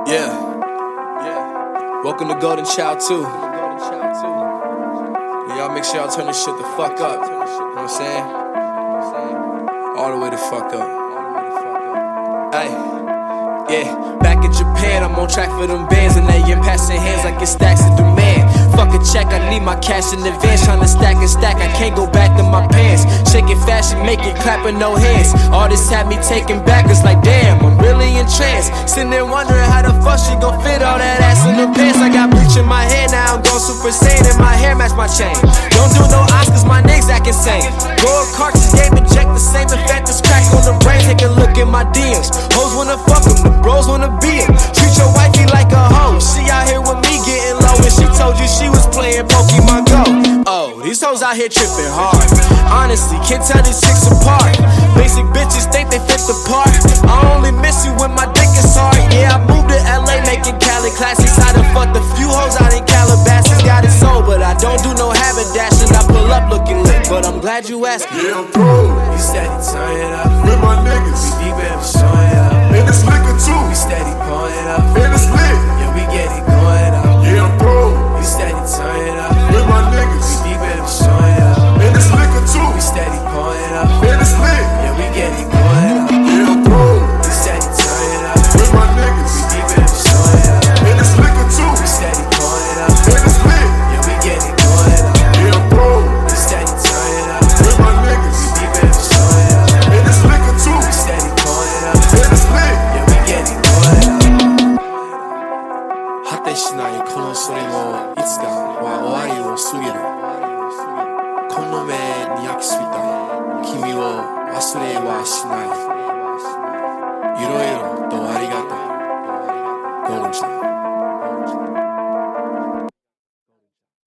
Yeah. Welcome to Golden Child 2. Y'all make sure y'all turn this shit the fuck up. You know what I'm saying? All the way the fuck up. Ay. Yeah. Back in Japan, I'm on track for them bands, and they in passing hands like it's stacks of demand. Fuck a check, I need my cash in advance. Tryna stack and stack, I can't go back to my pants. Shake it fast, you make it clap with no hands. All this had me taken back, it's like damn, I'm really in trance. Sitting there wondering how the fuck she gon' fit all that ass in the pants. I got bleach in my hair, now I'm going Super Saiyan, and my hair match my chain. Don't do no Oscars, my niggas act insane. Roll cartridge game, inject the same effect as crack on the brain. Take a look at my DMs. Hoes wanna fuck them, the bros wanna be em. Treat your wifey like a hoe. She out here with me getting low, and she told you she was playing Pokemon Go. Oh, these hoes out here tripping hard. Honestly, can't tell these chicks apart. Basic bitches think they fit the part. I only miss you when my dick is hard. Yeah, I moved to LA making Cali classics. I done fucked a few hoes out in Calabasas. Got it sold, but I don't do no haberdashing. I pull up looking lit, but I'm glad you asked me. Yeah, I'm through. You steady turn it up With my niggas. We deep and showing up. And it's liquor too. We steady pouring it up. And it's lit. Yeah, we get it going up. Yeah, I'm through. You steady turn it up With my niggas. We deep and showing up. And it's liquor too. We steady pouring it up. And it's lit. Yeah, we get it going up. Yeah, I'm through. You steady turn it up With my niggas. We deep and showing up. And it's liquor too. We steady pouring it up. And it's lit. Yeah, we get it going up. Yeah, I'm through. You steady turn it up With my niggas. We deep and showing up. And it's liquor too. We steady pouring it up. And it's lit. Yeah, we get it going up. 果てしないこのそれもいつかは終わりを告げる。この目に焼き付いた君を忘れはしない。いろいろとありがとう。ゴールド。